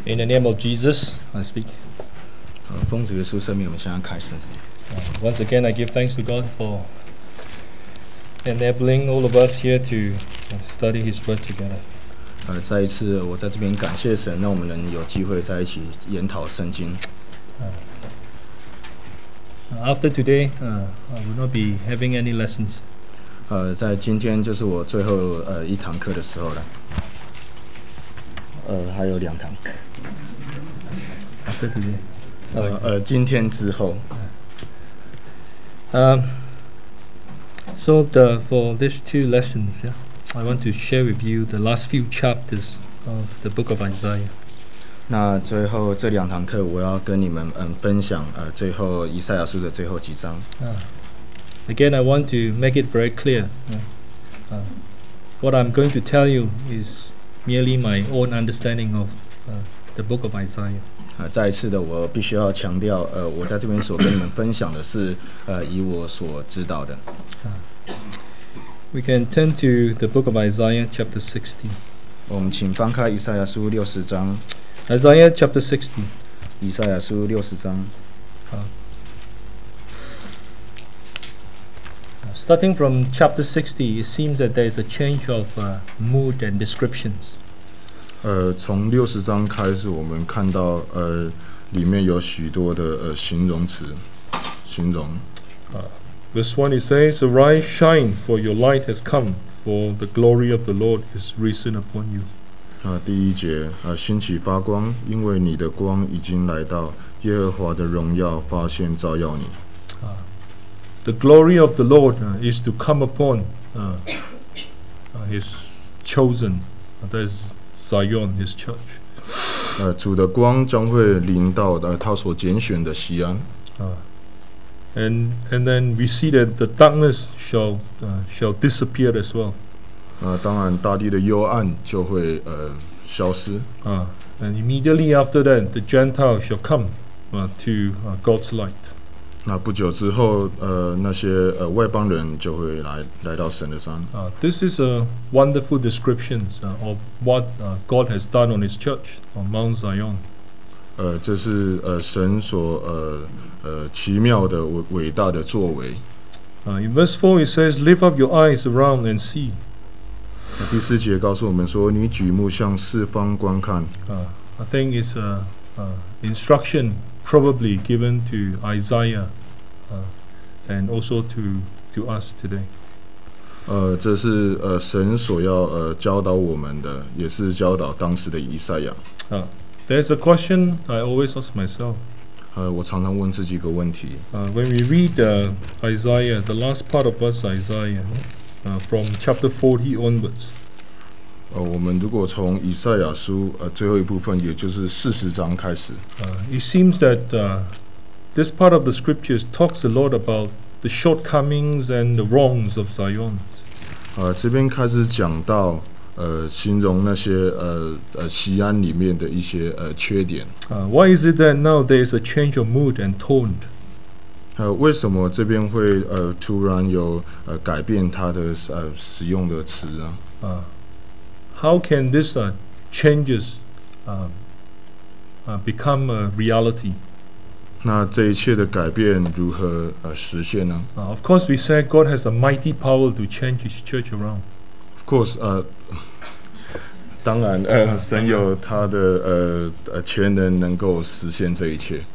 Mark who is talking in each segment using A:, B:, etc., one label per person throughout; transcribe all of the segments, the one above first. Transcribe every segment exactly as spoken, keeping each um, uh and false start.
A: In the name of Jesus, I speak.
B: 呃，奉主耶稣圣名，我们现在开始。
A: Uh, once again, I give thanks to God for enabling all of us here to uh, study His Word together.
B: 呃，再一次，我在这边感谢神，让我们能有机会在一起研讨圣经。
A: Uh, after today, uh, I will not be having any lessons.
B: 呃，在今天就是我最后呃一堂课的时候了。呃，还有两堂。
A: After today.
B: 呃呃，今天之后。
A: Um, so the, for these two lessons, yeah, I want to share with you the last few chapters of the book of Isaiah.
B: 那最后这两堂课，我要跟你们嗯分享呃最后以赛亚书的最后几章。
A: Uh, again, I want to make it very clear. Uh, uh, what I'm going to tell you is merely my own understanding of uh, the book of Isaiah.
B: 呃，再一次的，我必须要强调，呃，我在这边所跟你们分享的是，呃，以我所知道的。
A: We can turn to the book of Isaiah, chapter sixty.
B: 我们请翻开以赛亚书六十章。
A: Isaiah chapter sixty.
B: 以赛亚书六十章。
A: Uh, starting from chapter sixty, it seems that there is a change of uh, mood and descriptions.
C: 呃，从六十章开始，我们看到呃，里面有许多的呃形容词，形容。
D: Verse one, it says, Arise, shine, for your light has come, for the glory of the Lord is risen upon you.
C: 啊、第一节，呃，兴起发光，因为你的光已经来到，耶和华的荣耀发现照耀你。
D: The glory of the Lord uh, is to come upon uh, uh, His chosen, uh, that is Zion, His church.
C: 呃，主的光将会临到呃他所拣选的西安。
D: Uh, and and then we see that the darkness shall uh, shall disappear as well.
C: 呃，当然，大地的幽暗就会呃消失。
D: Uh, and immediately after that, the Gentiles shall come uh, to uh, God's light.
C: 那不久之后，呃，那些呃外邦人就会来来到神的山。
D: Uh, this is a wonderful description uh, of what uh, God has done on His church on Mount Zion.
C: 呃，这是呃神所呃呃奇妙的伟伟大的作为。
D: Uh, in verse four, it says, Lift up your eyes around and see.
C: 那第四节告诉我们说：“你举目向四方观看。”
D: Uh, I think it's a, a instruction probably given to Isaiah uh, and also to, to us today.
C: 呃，这是呃神所要呃教导我们的，也是教导当时的以赛亚。
D: Uh, there's a question I always ask myself.
C: 呃，我常常问自己一个问题：
D: Uh, when we read uh, Isaiah, the last part of verse Isaiah, uh, from chapter forty onwards,
C: 呃，我们如果从以赛亚书呃最后一部分，也就是四十章开始，
D: uh, it seems that uh, this part of the scriptures talks a lot about the shortcomings and the wrongs of Zion.
C: 呃，这边开始讲到呃形容那些呃呃西安里面的一些呃缺点。
D: Uh, why is it that now there is a change of mood and tone?
C: 呃，为什么这边会呃突然有呃改变它的呃使用的词呢？
D: Uh, how can this uh, changes um, uh, become a reality?
C: 那这一切的改变如何呃实现呢
D: Uh, of course, we said God has a mighty power to change His church around.
C: ？Of course，呃，当然，呃，神有他的呃呃全能，能够实现这一切。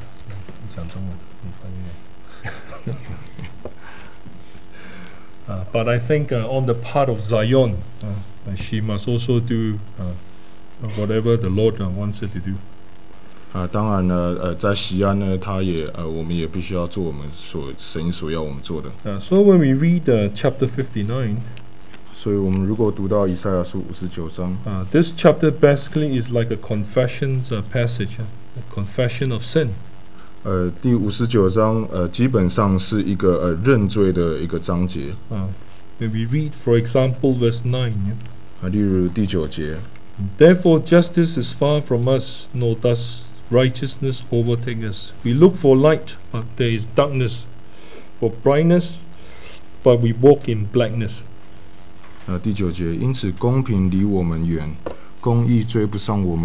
D: Uh, but I think uh, on the part of Zion, uh, uh, she must also do uh, whatever the Lord uh, wants her to do.
C: 啊、当然呢，呃，在西安呢，他也呃，我们也必须要做我们所神所要我们做的。
D: Uh, so when we read uh, chapter fifty-nine,
C: 所以，我们如果读到以赛亚书五十九章，
D: uh, this chapter basically is like a confessions uh, passage, uh, a confession of sin.
C: 呃，第五十九章，呃，基本上是一个呃认罪的一个章节。
D: Uh, when we read, for example, verse nine, yeah?
C: 啊，例如第九节，
D: Therefore justice is far from us, nor does righteousness overtake us. We look for light, but there is darkness; for brightness, but we walk in blackness.
C: 呃，第九节，因此公平离我们远，公义追不上我们。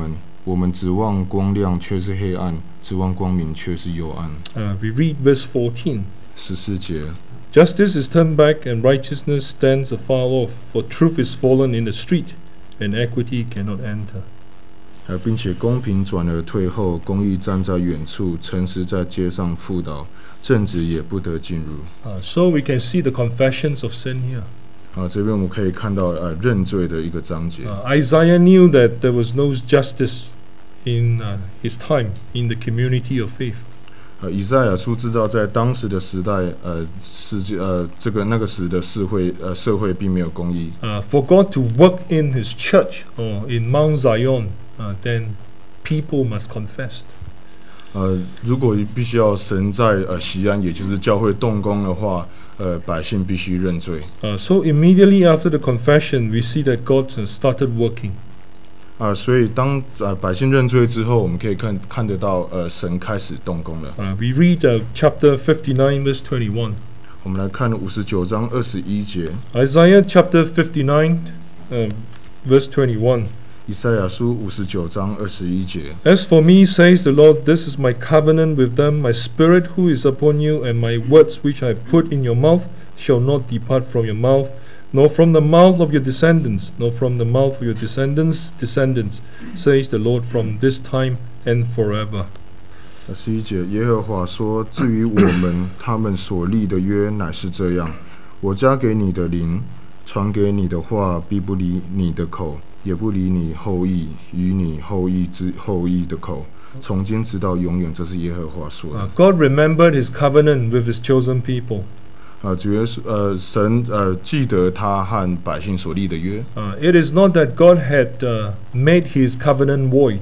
C: 我们指望光亮却是黑暗，指望光明却是幽暗。
D: Uh, we read verse fourteen.
C: 十四节，
D: Justice is turned back and righteousness stands afar off, for truth is fallen in the street and equity cannot enter.
C: 呃，并且公平转而退后，公义站在远处，诚实在街上覆倒，正直也不得进入。
D: Uh, so we can see the confessions of sin here.
C: 啊，这边我们可以看到呃认罪的一个章节。
D: Uh, Isaiah knew that there was no justice in uh, his time in the community of faith.
C: 呃，以赛亚书知道，在当时的时代，呃，世界呃这个那个时的社会呃社会并没有公义。
D: Uh, for God to work in his church or in Mount Zion, uh, then people must confess.
C: 呃，如果必须要神在呃西安，也就是教会动工的话，呃，百姓必须认罪。
D: Uh, so immediately after the confession, we see that God uh, started working.
C: 啊、所以当呃百姓认罪之后，我们可以看看得到，呃，神开始动工了。
D: Uh, we read uh, chapter fifty-nine, verse twenty-one.
C: 我们来看五十九章二十一节，
D: Isaiah chapter fifty-nine, uh, verse twenty-one.
C: 以赛亚书五十九章二十一节。
D: As for me, says the Lord, this is my covenant with them. My spirit who is upon you, and my words which I put in your mouth shall not depart from your mouth, nor from the mouth of your descendants, nor from the mouth of your descendants' descendants, says the Lord, from this time and forever.
C: 二十一节，耶和华说：“至于我们，他们所立的约乃是这样：我加给你的灵，传给你的话，必不离你的口，也不离你后裔与你后裔之后裔的口，从今直到永远。”这是耶和华说的。
D: Uh, God remembered his covenant with his chosen people.
C: 啊、主要是呃，神呃记得他和百姓所立的约。
D: Uh, it is not that God had uh, made his covenant void.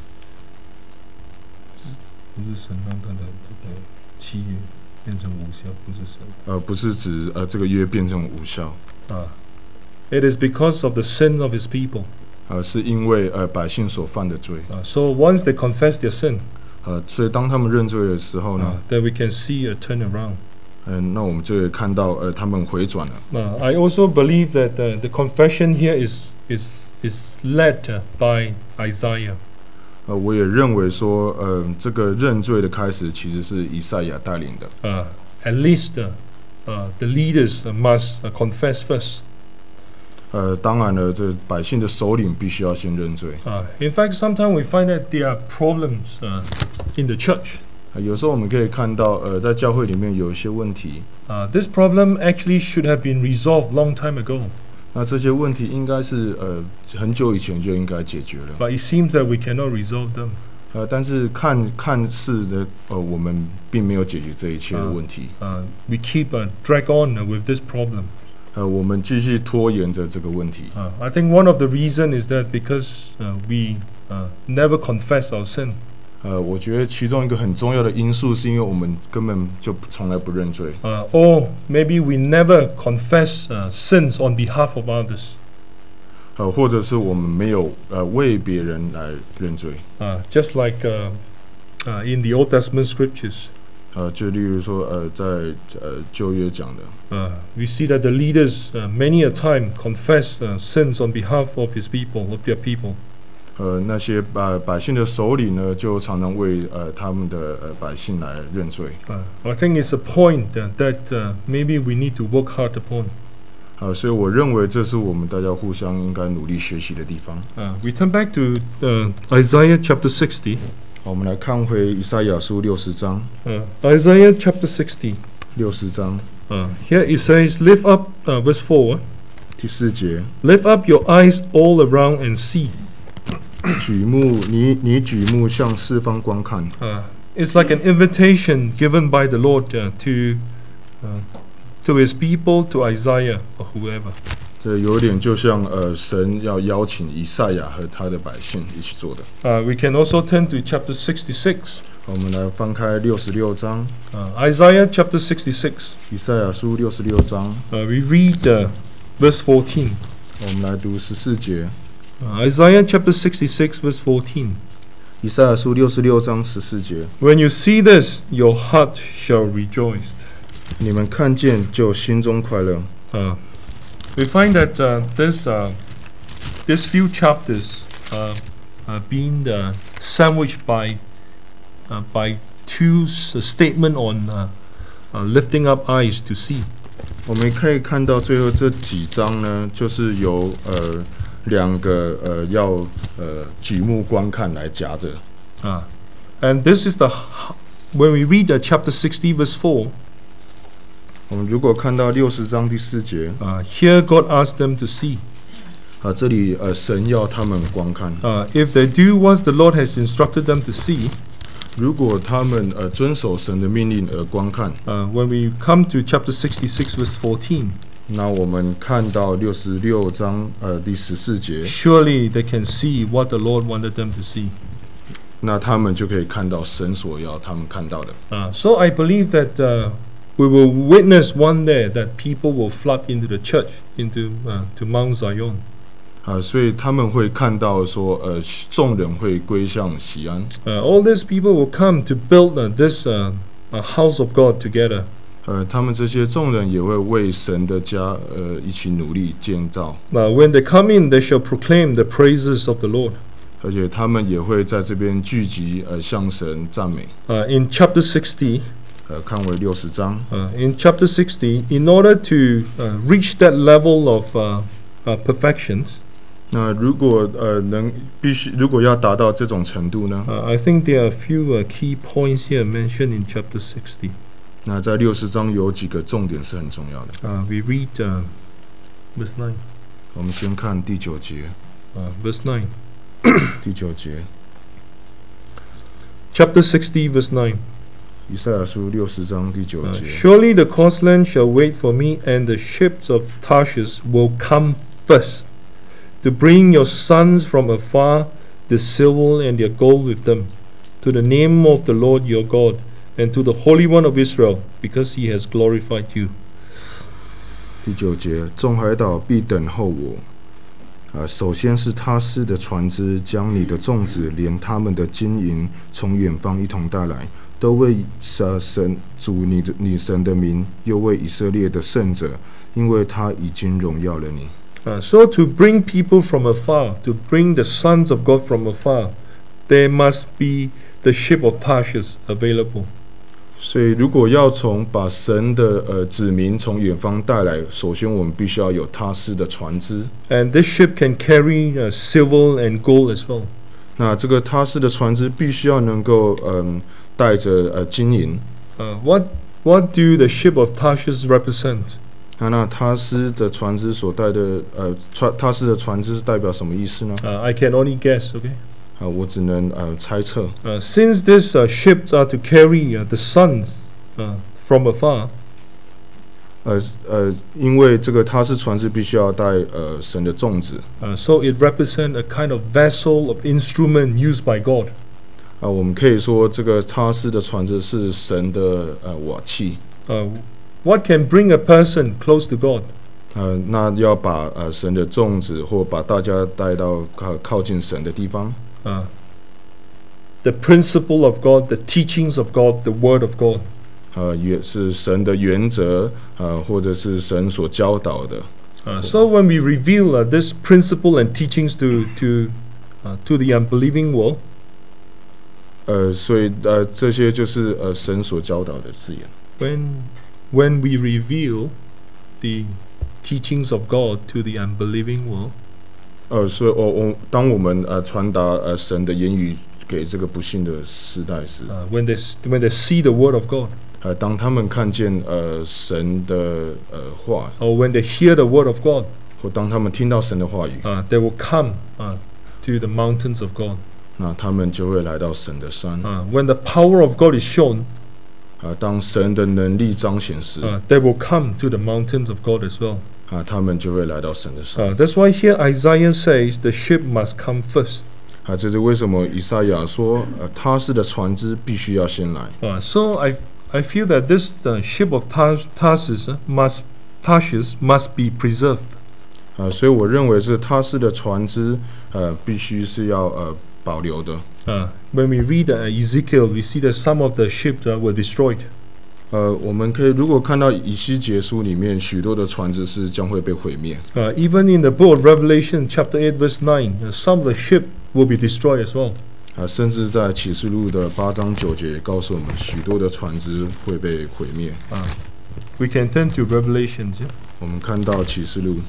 D: 不是神让他的这个契约变成无效，不是神。
C: 呃，不是指呃这个约变成无效，
D: Uh, it is because of the sin of his people.
C: 呃，是因为呃百姓所犯的罪。
D: Uh, so once they confess their sin,
C: 呃，所以当他们认罪的时候呢，
D: uh, then we can see a turnaround.
C: 嗯、那我们就会看到呃他们回转了。
D: Uh, I also believe that uh, the confession here is is is led uh, by Isaiah.
C: 呃，我也认为说，呃，这个认罪的开始其实是以赛亚带领的。
D: Uh, at least uh, uh, the leaders uh, must uh, confess first.
C: 呃，当然了，这百姓的首领必须要先认罪。
D: Uh, in fact, sometimes we find that there are problems uh, in the church.
C: 呃，有时候我们可以看到，呃，在教会里面有一些问题，
D: Uh, this problem actually should have been resolved long time ago,
C: 那这些问题应该是呃很久以前就应该解决了。
D: but it seems that we cannot resolve them.
C: 呃，但是看看似的，呃，我们并没有解决这一切的问题。
D: Uh, we keep uh, drag on uh, with this problem.
C: 呃，我们继续拖延着这个问题。
D: Uh, I think one of the reason is that because uh, we uh, never confess our sin.
C: 呃，我觉得其中一个很重要的因素，是因为我们根本就从来不认罪。
D: Uh, or maybe we never confess uh, sins on behalf of others.
C: 呃，或者是我们没有呃为别人来认罪。
D: Uh, just like uh, uh, in the Old Testament scriptures,
C: 呃，就例如说，呃，在呃旧约讲的，
D: uh, we see that the leaders uh, many a time confess uh, sins on behalf of his people, of their people.
C: 呃，那些百百姓的首领呢，就常常为呃他们的呃百姓来认罪。
D: Uh, I think it's a point uh, that uh, maybe we need to work hard upon.
C: 呃，所以我认为这是我们大家互相应该努力学习的地方。
D: Uh, we turn back to uh, Isaiah chapter sixty.
C: 好，我们来看回以赛亚书六十章，
D: Uh, Isaiah chapter sixty.
C: 六十章
D: Uh, here it says, "Lift up," uh, verse four.
C: 第四节，
D: "Lift up your eyes all around and see."
C: 举目你你举目向四方观看，
D: Uh, it's like an invitation given by the Lord uh, to uh, to His people, to Isaiah or whoever.
C: 这有点就像呃神要邀请以赛亚和他的百姓一起做的。
D: Uh, we can also turn to chapter sixty-six.
C: 好，我们来翻开六十六章，
D: Uh, Isaiah chapter sixty-six.
C: 以赛亚书六十六章，
D: Uh, we read uh, verse fourteen.
C: 我们来读十四节。
D: Uh, Isaiah chapter sixty-six, verse fourteen.
C: 以赛亚书六十六章十四节，
D: When you see this, your heart shall rejoice.
C: 你们看见就心中快乐。
D: Uh, we find that uh, this uh, these few chapters uh, uh, being uh, sandwiched by uh, by two s- statement on uh, uh, lifting up eyes to see.
C: 我们可以看到最后这几章呢，就是由呃两个呃要呃举目观看来夹着。
D: Uh, and this is the h- when we read uh, chapter sixty verse four.
C: 我们如果看到六十章第四节，
D: Uh, here God asked them to see.
C: 啊，这里呃神要他们观看，
D: Uh, if they do what the Lord has instructed them to see,
C: 如果他们呃遵守神的命令而观看，
D: uh, when we come to chapter sixty-six verse fourteen,
C: 那我们看到六十六章呃第十四节，
D: surely they can see what the Lord wanted them to see.
C: 那他们就可以看到神所要他们看到的。
D: Uh, so I believe that uh, we will witness one day that people will flood into the church, into uh, to Mount Zion.
C: 啊，所以他们会看到说，呃，众人会归向西安，
D: Uh, all these people will come to build uh, this uh, uh, house of God together.
C: 呃，他们这些众人也会为神的家，呃，一起努力建造，
D: Uh, when they come in, they shall proclaim the praises of the Lord.
C: 而且他们也会在这边聚集，呃，向神赞美。
D: Uh, in chapter sixty,
C: 呃，看为六十章，
D: uh, in chapter sixty, in order to uh, reach that level of uh, uh, perfections,
C: 那如果呃能必须，如果要达到这种程度呢，
D: uh, I think there are a few uh, key points here mentioned in chapter sixty.
C: 那在六十章有几个重点是很重要的。
D: Uh, we read uh, verse nine.
C: 我们先看第九节，
D: Uh, verse nine.
C: 第九节，
D: Chapter sixty, verse nine.
C: 以赛亚书六十章第九
D: Uh,
C: 节。
D: Surely the coastland shall wait for me, and the ships of Tarshish will come first, to bring your sons from afar, the silver and their gold with them, to the name of the Lord your God, and to the Holy One of Israel, because he has glorified you.
C: 第九节，众海岛必等候我。呃，首先是他施的船只，将你的粽子连他们的金银从远方一同带来，都为呃神主你的你神的名，又为以色列的圣者，因为他已经荣耀了你。
D: Uh, so to bring people from afar, to bring the sons of God from afar, there must be the ship of Tarshish available.
C: 所以，如果要从把神的呃子民从远方带来，首先我们必须要有他施的船只。
D: And this ship can carry uh, silver and gold as well.
C: 那这个他施的船只必须要能够嗯带着呃金银。
D: Uh, what what do the ship of Tarshish represent?
C: 那那他施的船只所带的呃船他施的船只是代表什么意思呢？
D: Uh, I can only guess. Okay.
C: 啊，我只能呃猜测。
D: Uh, since these uh, ships are to carry uh, the sons uh, from afar,
C: 呃呃，因为这个他施船只必须要带呃神的粽子
D: uh, so it represents a kind of vessel of instrument used by God.
C: 啊，我们可以说这个他施的船只是神的呃瓦器。
D: Uh, what can bring a person close to God?
C: 呃，那要把呃神的粽子或把大家带到靠靠近神的地方。
D: Uh, the principle of God, the teachings of God, the word of God.
C: 呃，也是神的原则，呃，或者是神所教导的。
D: Uh, so when we reveal uh, this principle and teachings to to uh, to the unbelieving world,
C: 呃，所以呃，这些就是呃神所教导的字眼。
D: when when we reveal the teachings of God to the unbelieving world,
C: 呃，所以我我当我们呃传达呃神的言语给这个不幸的时代时，
D: uh, when they s- when they see the word of God,
C: 呃，当他们看见呃神的呃话，
D: or when they hear the word of God,
C: 或当他们听到神的话语，
D: uh, they will come uh, to the mountains of God.
C: 那他们就会来到神的山。
D: Uh, when the power of God is shown,
C: 啊，当神的能力彰显时，
D: uh, they will come to the mountains of God as well.
C: 啊，他们就会来到神的山。
D: Uh, that's why here Isaiah says the ship must come first.
C: 啊，这是为什么以赛亚说，呃，他施的船只必须要先来。
D: Uh, so I I feel that this uh, ship of Tar- Tarsus uh, must Tarshish must be preserved.
C: 啊，所以我认为是他施的船只，呃，必须是要呃保留的。
D: Uh, when we read uh, Ezekiel, we see that some of the ships uh, were destroyed.
C: 呃，我们可以如果看到以西结书里面许多的船只是将会被毁灭。
D: Uh, even in the book of Revelation, chapter eight, verse nine, uh, some of the ship will be destroyed as well.
C: 啊，甚至在启示录的八章九节告诉我们，许多的船只会被毁灭。
D: Uh, we can turn to Revelations. Yeah?
C: 我们看到启示录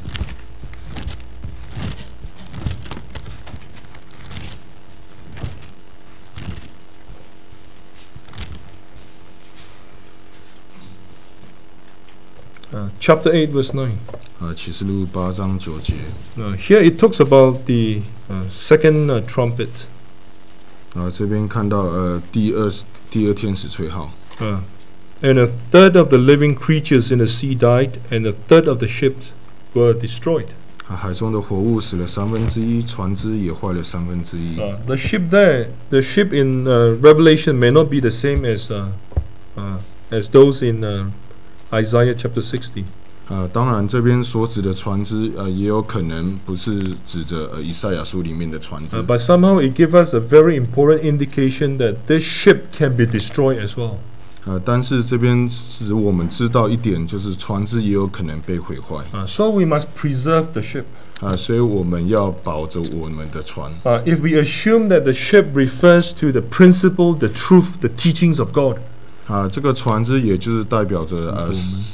D: Uh, chapter eight, verse nine.
C: 啊，启示录八章九节
D: Uh, here it talks about the uh, second uh, trumpet.
C: 啊，这边看到呃第二第二天使吹号。
D: Uh, and a third of the living creatures in the sea died, and a third of the ships were destroyed.
C: 啊，海中的活物死了三分之一，船只也坏了三分之一。
D: Uh, the ship there, the ship in uh, Revelation may not be the same as uh, uh, as those in uh, Isaiah chapter sixty.
C: 啊，当然这边所指的船只，呃，也有可能不是指着呃以赛亚书里面的船只
D: Uh,。but somehow it gives us a very important indication that this ship can be destroyed as well.
C: 呃，但是这边使我们知道一点，就是船只也有可能被毁坏。
D: Uh, so we must preserve the ship.
C: 啊，所以我们要保着我们的船。
D: Uh, if we assume that the ship refers to the principle, the truth, the teachings of God,
C: 啊，这个船只也就是代表着呃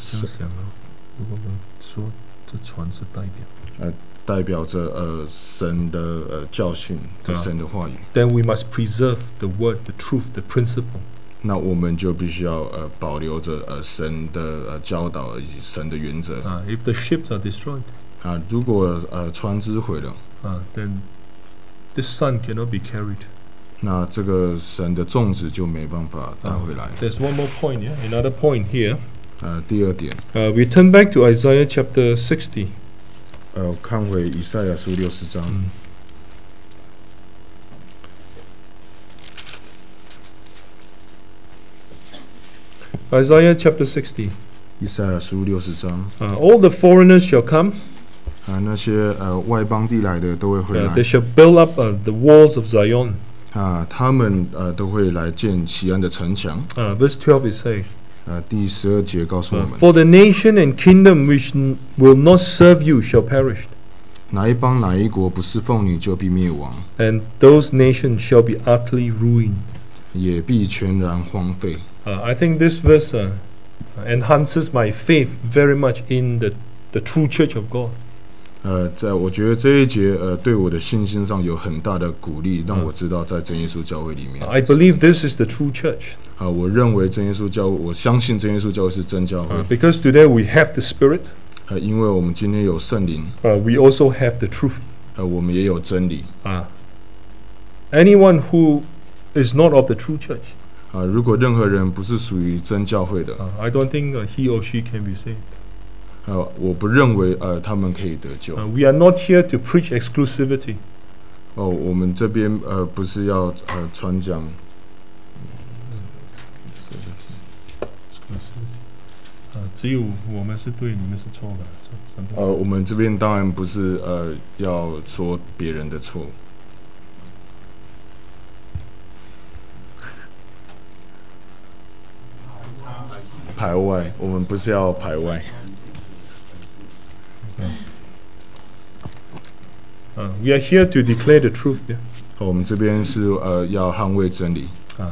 C: 代表着呃神的呃教训，
D: 啊
C: 神的话语。
D: then we must preserve the word, the truth, the principle.
C: 那我们就必须要呃保留着呃神的呃教导以及神的原则。
D: Uh, if the ships are destroyed,
C: 啊，如果呃船只毁了，
D: uh, then this sun cannot be carried.
C: 那这个神的种子就没办法带回来。
D: There's one more point, yeah? Another point here.
C: 呃，第二点，
D: Uh, we turn back to Isaiah chapter sixty.
C: 呃，看回以赛亚书六十章。
D: Isaiah chapter sixty.
C: 以赛亚书六十章
D: Uh, all the foreigners shall come,
C: 啊，那些呃外邦地来的都会回
D: uh,
C: 来
D: they shall build up uh, the walls of Zion.
C: 啊，他们呃都会来建西安的城墙。
D: Uh, verse twelve it says,
C: 呃，第十二节告诉我
D: uh,
C: 们，
D: For the nation and kingdom which n- will not serve you shall perish,
C: 哪一邦哪一国不侍奉你，就必灭亡，
D: and those nations shall be utterly ruined.
C: 也必全然荒废。
D: Uh, I think this verse uh, enhances my faith very much in the, the true church of God.
C: 呃，在我觉得这一节呃对我的信心上有很大的鼓励，让我知道在真耶稣教会里面，
D: I believe this is the true church,
C: 啊，我认为真耶稣教会，我相信真耶稣教会是真教会
D: uh,，because today we have the Spirit,
C: 呃，因为我们今天有圣灵，
D: uh, we also have the truth.
C: 呃，我们也有真理。
D: Uh, anyone who is not of the true church,
C: 啊，如果任何人不是属于真教会的，
D: uh, I don't think uh, he or she can be saved.
C: 呃，我不认为呃他们可以得救。
D: Uh, we are not here to preach exclusivity.
C: 哦，我们这边呃不是要呃传讲，
D: Uh, 只有我们是对，你们是错的。So, something-
C: 呃，我们这边当然不是呃要说别人的错。排外，我们不是要排外。
D: Uh, we are here to declare the truth. Yeah?
C: 哦我们这边是呃要捍卫真理。
D: Uh,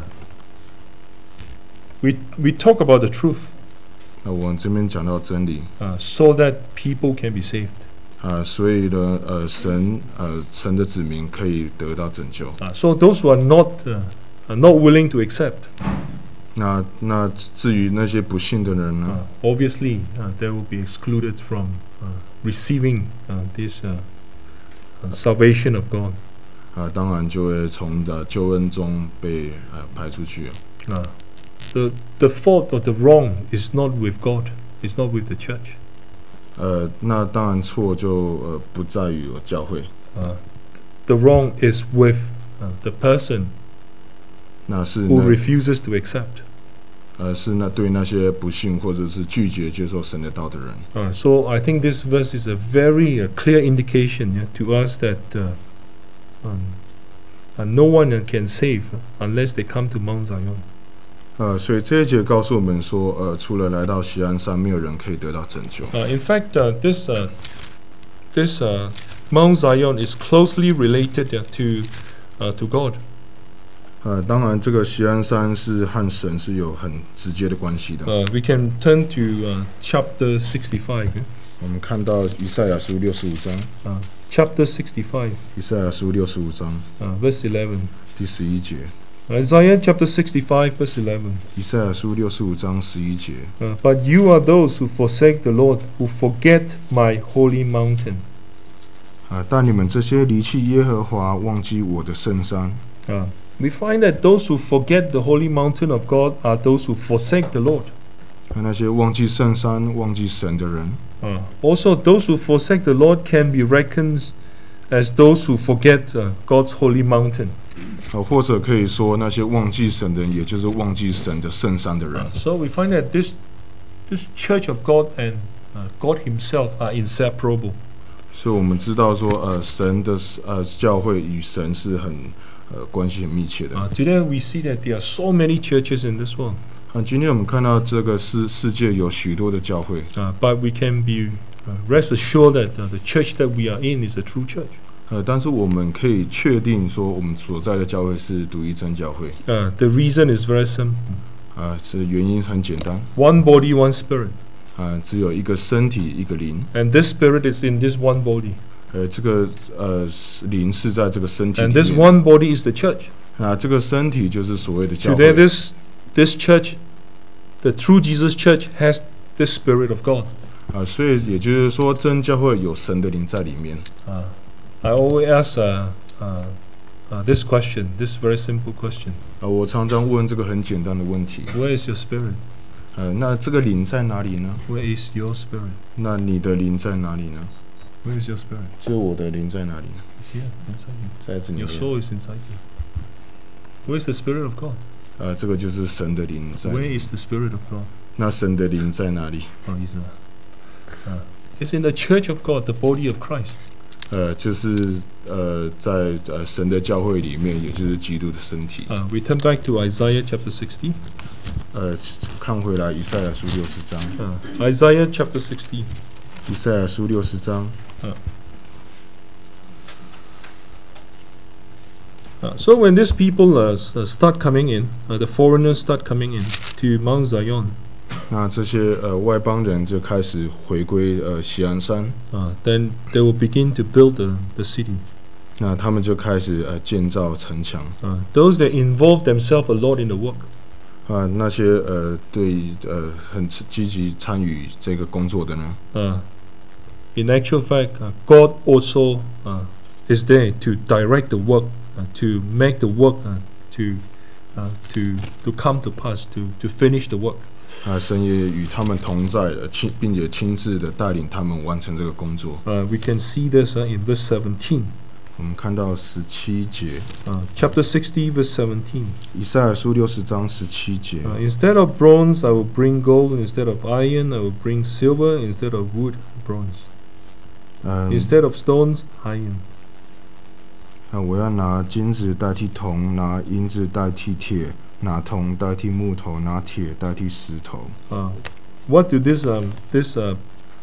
D: we we talk about the truth
C: 那、我们这边讲到真理
D: uh, so that people can be saved.
C: 啊、所以呢，呃，神呃神的子民可以得到拯救。
D: Uh, so those who are not uh, are not willing to accept,
C: 那那至于那些不信的人
D: uh,
C: 呢？
D: obviously uh, they will be excluded from uh, receiving uh, this uh, uh, salvation of God.
C: 啊、当然就会从的救恩中被呃排出去了。
D: Uh, the the fault or the wrong is not with God, it's not with the church.
C: 呃，那当然错就呃不在于教会，
D: Uh, the wrong is with uh, the person
C: 那是
D: who
C: 那
D: refuses to accept.
C: 呃是那对那些不信或者是拒绝接受神的道的人。
D: Uh, so I think this verse is a very uh, clear indication yeah, to us that uh, um, uh, no one uh, can save unless they come to Mount Zion.
C: 呃，所以这一节告诉我们说，呃，除了来到锡安山，没有人可以得到拯救。
D: Uh, in fact, uh, this uh, this uh, Mount Zion is closely related uh, to uh, to God.
C: 呃，当然，这个锡安山是和神是有很直接的关系的。
D: Uh, we can turn to uh, chapter sixty-five. eh?
C: 我们看到以赛亚书六十五章，
D: Uh, chapter sixty-five,
C: 以赛亚书六十五章
D: uh, verse eleven.
C: 第十一节，
D: Isaiah chapter sixty-five, verse eleven.
C: 以赛亚书六十五章十一节。
D: Uh, but you are those who forsake the Lord, who forget my holy mountain.
C: 啊，但你们这些离弃耶和华、忘记我的圣山，
D: Uh, we find that those who forget the holy mountain of God are those who forsake the Lord.
C: 和那些忘记圣山、忘记神的人，
D: Uh, also, those who forsake the Lord can be reckoned as those who forget uh, God's holy mountain.
C: 呃，或者可以说那些忘记神的人，也就是忘记神的圣山的人
D: Uh,。so we find that this this church of God and uh, God Himself are inseparable.
C: 所以我们知道说，呃，神的呃教会与神是很呃关系很密切的。
D: Uh, today we see that there are so many churches in this world,
C: 啊，今天我们看到这个世世界有许多的教会，
D: uh, but we can be uh, rest assured that uh, the church that we are in is a true church.
C: 呃，但是我们可以确定说，我们所在的教会是独一真教会。
D: Uh, the reason is very simple:
C: 啊，是原因很简单，
D: one body, one spirit,
C: 啊，只有一个身体，一个灵。
D: and this spirit is in this one body,
C: 呃，这个呃灵是在这个身体
D: and
C: 里
D: this
C: 面。
D: one body is the church.
C: 啊，这个身体就是所谓的教
D: Today,
C: 会。
D: this this church, the true Jesus Church, has this Spirit of God.
C: 啊，所以也就是说，真教会有神的灵在里面。
D: Uh, I always ask uh, uh, uh, this question, this very simple question:
C: 啊，我常常问这个很简单的问题。
D: Where is your spirit?
C: 呃，那这个灵在哪里呢？
D: Where is your spirit?
C: 那你的灵在哪里呢？
D: Where is your spirit?
C: 这我的灵在哪里呢？
D: It's here, inside you.
C: 在这里
D: Your
C: 面。
D: soul is inside you. Where is the Spirit of God?
C: 呃，这个就是神的灵在。
D: Where is the Spirit of God?
C: 那神的灵在哪里？
D: Oh, is it? Uh, it's in the church of God, the body of Christ.
C: 呃，就是呃，在呃神的教会里面，也就是基督的身体。
D: Uh, we turn back to Isaiah chapter sixty.
C: 呃，看回来以赛亚书六十章，
D: Uh, Isaiah chapter sixty.
C: 以赛亚书六十章。
D: Uh, so when these people uh, s- uh, start coming in, uh, the foreigners start coming in to Mount Zion,
C: 那这些呃外邦人就开始回归呃锡安山，
D: uh, then they will begin to build the, the city.
C: 那他们就开始呃建造城墙。
D: Uh, those that involve themselves a lot in the work,
C: 啊，那些呃对呃很积极参与这个工作的呢，
D: uh, in actual fact, uh, God also uh, is there to direct the work, uh, to make the work, uh, to uh, to to come to pass, to to finish the work.
C: 啊，神也与他们同在，呃亲并且亲自的带领他们完成这个工作。
D: Uh, we can see this uh, in verse seventeen,
C: 我们看到十七节，
D: uh, chapter sixty, verse seventeen.
C: 以赛亚书六十章十七节。
D: Uh, instead of bronze, I will bring gold. Instead of iron, I will bring silver. Instead of wood, bronze.
C: 嗯，
D: Instead of stones, iron.
C: 啊，我要拿金子代替铜，拿银子代替铁，拿铜代替木头，拿铁代替石头。
D: Uh, what do these um, these uh,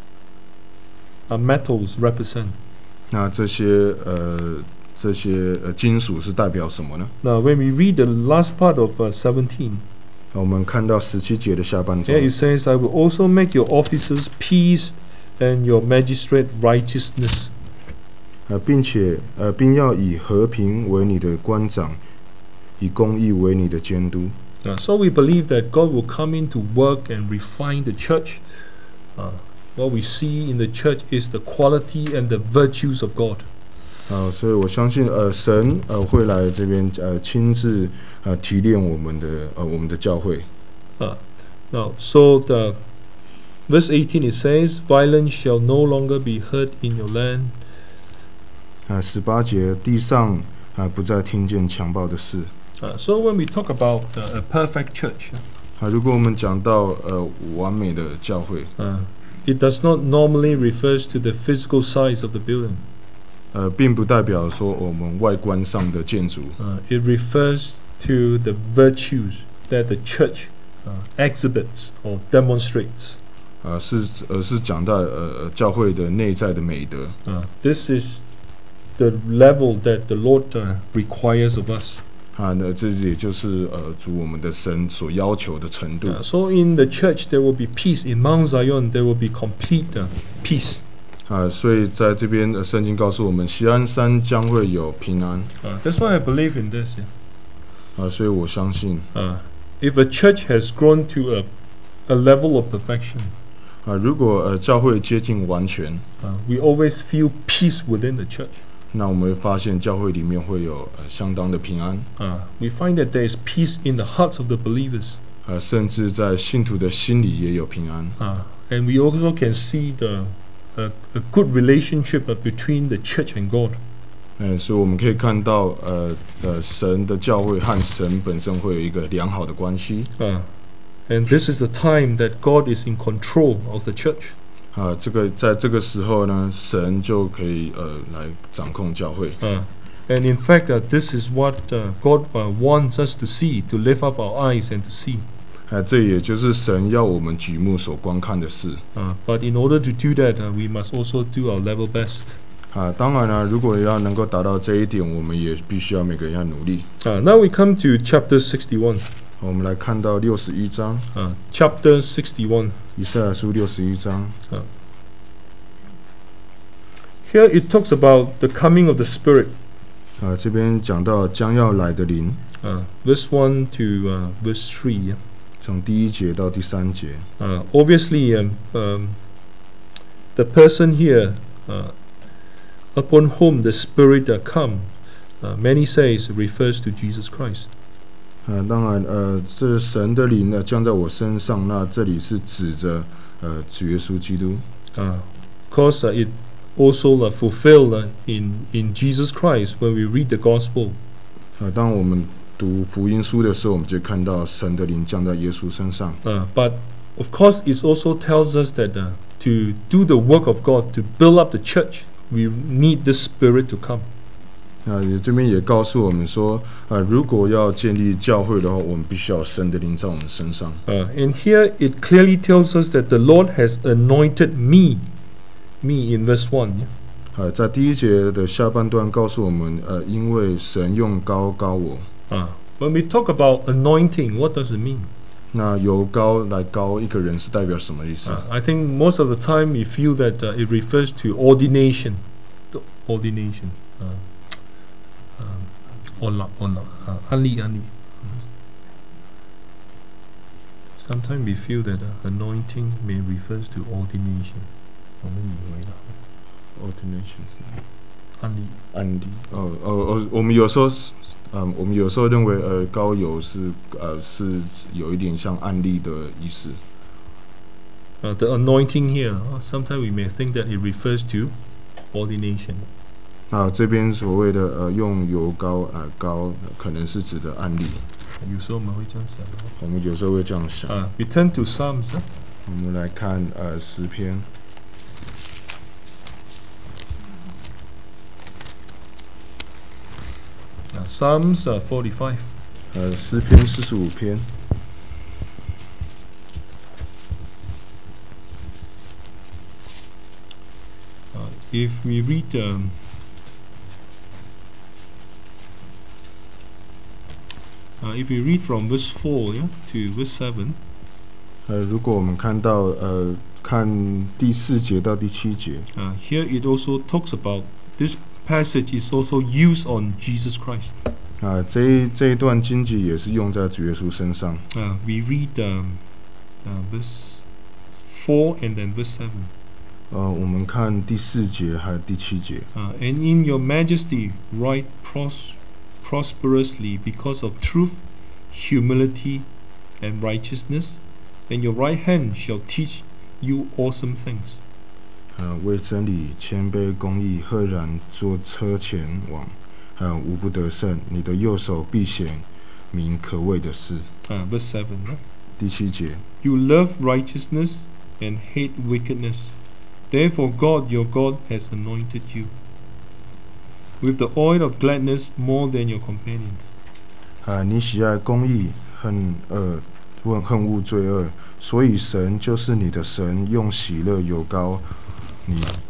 D: uh, metals represent?
C: 那这些呃这些呃金属是代表什么呢？
D: Now, when we read the last part of uh, seventeen,
C: 啊我们看到十七节的下半段
D: here it says, "I will also make your officers peace, and your magistrate righteousness."
C: 呃，并且呃，并要以和平为你的官长，以公义为你的监督。
D: Uh, so we believe that God will come in to work and refine the church. Uh, what we see in the church is the quality and the virtues of God.
C: 啊、所以我相信呃，神呃会来这边呃亲自呃提炼我们的呃我们的教会。
D: Uh, now, so the verse eighteen it says, "Violence shall no longer be heard in your land."
C: 啊，十八节，地上啊不再听见强暴的事。
D: Uh, so when we talk about uh, a perfect church,
C: 啊，如果我们讲到呃完美的教会，
D: uh, it does not normally refers to the physical size of the building.
C: 呃，并不代表说我们外观上的建筑，
D: Uh, it refers to the virtues that the church uh, exhibits or demonstrates.
C: 啊，是而是讲到呃呃教会的内在的美德。
D: Uh, this is the level that the Lord uh, requires of us.
C: 啊，那这也就是呃主我们的神所要求的程度。
D: Uh, so in the church there will be peace. In Mount Zion there will be complete uh, peace.
C: 啊，所以在这边呃圣经告诉我们，锡安山将会有平安。
D: Uh, that's why I believe in this. Yeah?
C: 啊，所以我相信
D: Uh, if a church has grown to a, a level of perfection,
C: 啊，如果呃教会接近完全，
D: uh, we always feel peace within the church.
C: 那我们会发现教会里面会有呃相当的平安。
D: Uh, we find that there is peace in the hearts of the believers.
C: 呃，甚至在信徒的心里也有平安。
D: Uh, and we also can see the a, a good relationship uh, between the church and God.
C: 嗯，所以我们可以看到，呃呃，神的教会和神本身会有一个良好的关系。
D: Uh, and this is the time that God is in control of the church.
C: 啊、这个在这个时候呢，神就可以呃来掌控教会。
D: Uh, and in fact, uh, this is what uh, God uh, wants us to see, to lift up our eyes and to see.
C: 啊、这也就是神要我们举目所观看的事。
D: Uh, but in order to do that, uh, we must also do our level best.
C: 啊，当然了，如果要能够达到这一点，我们也必须要每个人要努力。
D: Uh, now we come to chapter sixty-one.
C: 我们来看到六十一章，
D: Uh, chapter sixty-one.
C: 以赛亚书六十一章。
D: Here it talks about the coming of the Spirit.
C: 啊，这边讲到将要来的灵，
D: Uh, verse one to uh, verse three. Yeah?
C: 从第一节到第三节。
D: Uh, obviously, um, um, the person here, uh, upon whom the Spirit uh, come, uh, many says refers to Jesus Christ.
C: 呃，当然，呃，这神的灵呢降在我身上，那这里是指着呃主耶稣基督。
D: Uh, because uh, it also uh, fulfilled uh, in in Jesus Christ when we read the Gospel.
C: 呃，当我们读福音书的时候，我们就看到神的灵降在耶稣身上。
D: Uh, but of course, it also tells us that uh, to do the work of God, to build up the church, we need the Spirit to come.
C: 那也这边也告诉我们说，呃，如果要建立教会的话，我们必须要有神的灵在我们身上。
D: Uh, and here it clearly tells us that the Lord has anointed me, me in verse one. Yeah?
C: 呃，在第一节的下半段告诉我们，呃，因为神用膏膏我。
D: Uh, when we talk about anointing, what does it mean?
C: 那由膏来膏一个人是代表什么意思？
D: Uh, I think most of the time we feel that uh, it refers to ordination, the ordination. Uh, um, 安立安立啊，安立安立。Sometimes we feel that uh, anointing may refers to ordination. 我们以为啦，
C: ordinations
D: 安立。
C: 案例。哦哦哦，我们有时候是，嗯，我们有时候认为，呃，膏油是呃是有一点像案例的意思。
D: Uh, the anointing here, uh, sometimes we may think that it refers to ordination.
C: 啊，这边所谓的呃用油膏来膏，可能是指的案例。
D: 有时候我们会这样想。
C: 我们有时候会这样想。
D: Uh, we turn to Psalms. Uh,
C: 我们来看呃诗篇。
D: uh, Psalms uh, forty-five.
C: 呃，诗篇四十五篇。
D: Uh, if we read um, uh, if we read from verse four, yeah, to verse seven,
C: 呃，如果我们看到呃看第四节到第七节，
D: uh, here it also talks about this passage is also used on Jesus Christ.
C: 啊，这一这一段经节也是用在主耶稣身上。
D: Uh, we read um, uh, verse four and then verse seven.
C: 呃，我们看第四节还有第七节。
D: Uh, and in your majesty write pros- prosperously because of truth, humility, and righteousness, and your right hand shall teach you awesome things.
C: 呃，为真理、谦卑、公义，赫然坐车前往，呃，无不得胜。你的右手必显明可畏的事。
D: Uh, verse seven. Right?
C: 第七节，
D: You love righteousness and hate wickedness. Therefore God your God has anointed you with the oil of gladness more than your companions.
C: 啊，你喜爱公义，恨恶恨恨恶罪恶，所以神就是你的神，用喜乐油膏你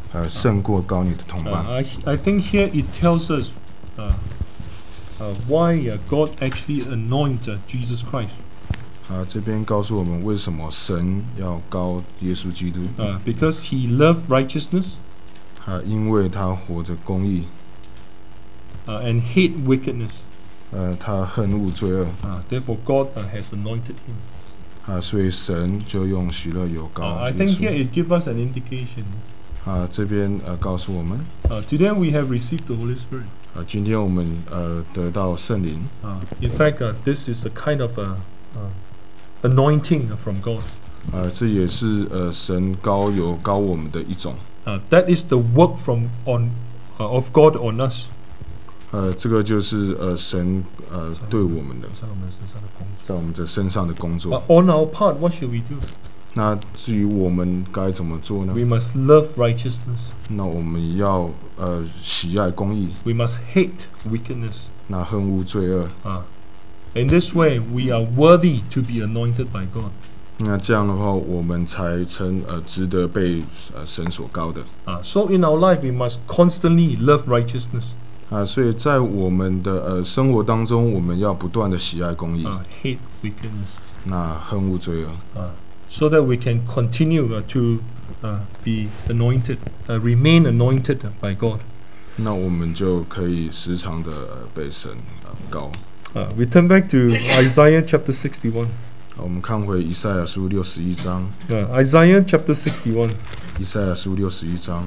C: 呃，胜过高你的同
D: Uh,
C: 伴。
D: I, I think here it tells us uh, uh, why uh, God actually anointed uh, Jesus Christ.
C: 啊，这边告诉我们为什么神要高耶稣基督
D: Uh, because he loved righteousness
C: 啊，因为他活着公义，
D: uh, and hate wickedness.
C: 呃，他恨恶罪恶
D: Uh, therefore, God uh, has anointed him.
C: 啊，所以神就用喜乐油
D: Uh,
C: 膏
D: I
C: 耶
D: think here
C: 稣
D: it gives us an indication.
C: 啊，这边呃告诉我们
D: Uh, today we have received the Holy Spirit.
C: 啊，今天我们呃得到圣灵
D: Uh, in fact, uh, this is a kind of a, uh, anointing from God.
C: 啊，这也是呃神膏油膏我们的一种
D: Uh, that is the work from on uh, of God on us.
C: 呃，这个就是呃神呃对我们的在我们这身上的工
D: But
C: 作。
D: on our part, what should we do?
C: 那至于我们该怎么做呢？
D: We must love righteousness.
C: 那我们要呃喜爱公义，
D: We must hate wickedness.
C: 那恨恶罪恶。
D: Uh, in this way, we are worthy to be anointed by God.
C: 那这样的话，我们才称呃值得被呃神所高的
D: Uh, so in our life, we must constantly love righteousness,
C: 啊。所以在我们的呃生活当中，我们要不断的喜爱公义，
D: uh, hate wickedness,
C: 那恨恶罪恶，
D: uh, so that we can continue uh, to uh, be anointed, uh, remain anointed by God.
C: 那我们就可以时常的、呃、被神呃高。
D: Uh, we turn back to Isaiah chapter sixty-one.
C: 我们看回以赛亚书六十一章，
D: Uh, Isaiah chapter sixty-one.
C: 以赛亚书六十一章。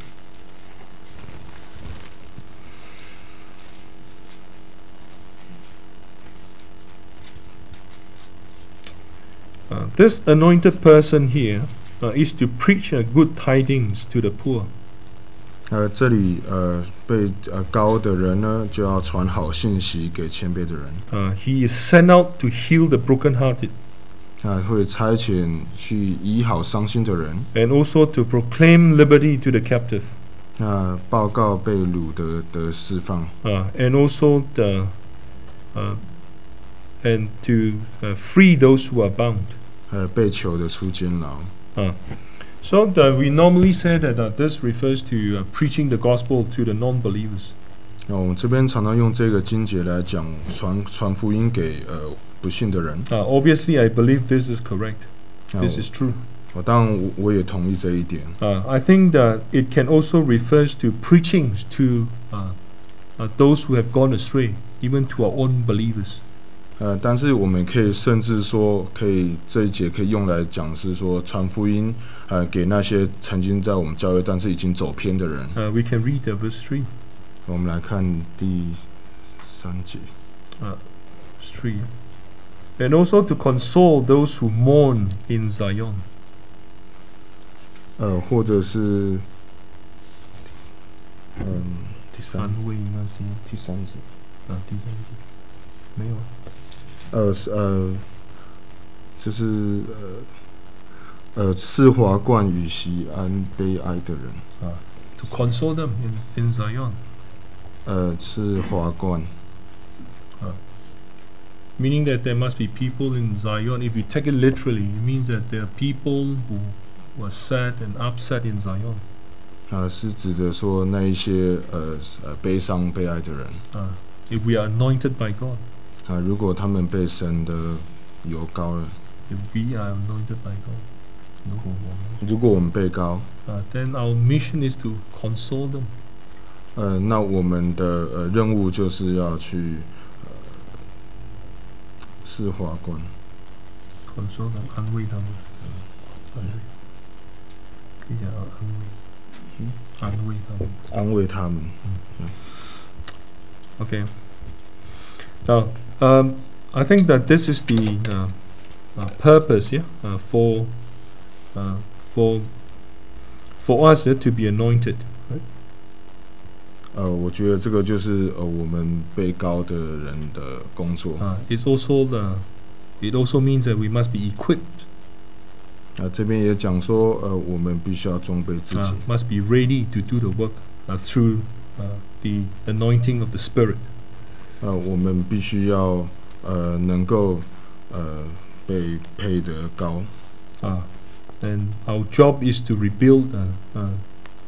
D: Uh, this anointed person here uh, is to preach uh, good tidings to the poor.
C: 呃，这里呃被呃高的人呢，就要传好信息给谦卑的人，
D: Uh, he is sent out to heal the brokenhearted
C: 那会差遣去医好伤心的人，
D: and also to proclaim liberty to the captive
C: 那报告被掳的的释放，
D: uh, and also the, uh, and to uh, free those who are bound.
C: 呃被囚的出监牢。
D: Uh, so the, we normally say that uh, this refers to uh, preaching the gospel to the non-believers.
C: 那我们这边常常用这个经节来讲传传福音给呃不信的人。
D: Uh, obviously, I believe this is correct.
C: 那
D: This
C: 我
D: is true.
C: 我当然我我也同意这一点。
D: Uh, I think that it can also refers to preaching to uh, uh, those who have gone astray, even to our own believers.
C: 呃，但是我们可以甚至说，可以这一节可以用来讲是说传福音，呃，给那些曾经在我们教会但是已经走偏的人。
D: Uh, we can read uh, verse three.
C: 我们来看第三节。
D: Uh, verse three. And also to console those who mourn in Zion.
C: 呃，或者是，嗯，第三
D: 安慰那些
C: 第三节，
D: 啊，第三节没有。
C: 呃是呃，就是呃呃释华冠与喜安悲哀的人，
D: To console them in, in Zion,
C: 呃是华冠，
D: meaning that there must be people in Zion. If you take it literally, it means that there are people who were sad and upset in Zion.
C: 啊、是指着说那一些呃呃悲伤悲哀的人，
D: Uh, if we are anointed by God,
C: 啊、如果他们被神的油膏了，
D: if we are anointed by God, 如果我们，
C: 如果我们被膏，
D: uh, then our mission is to console them.
C: 呃，那我们的呃任务就是要去呃释华冠，
D: console them, 安慰他们，安慰，可以讲安慰，
C: 嗯，
D: 安慰他们。
C: 安慰他们。
D: Okay. Now, um, I think that this is the uh, uh, purpose, yeah, uh, for uh, for for us uh, to be anointed.
C: 呃，我觉得这个就是呃我们被膏的人的工作。
D: Uh, it's also the it also means that we must be equipped,
C: 啊、这边也讲说，呃，我们必须要装备自己
D: uh,，must be ready to do the work uh, through uh, the anointing of the Spirit.
C: 呃，我们必须要呃能够呃被配得高。
D: Uh, and our job is to rebuild uh, uh,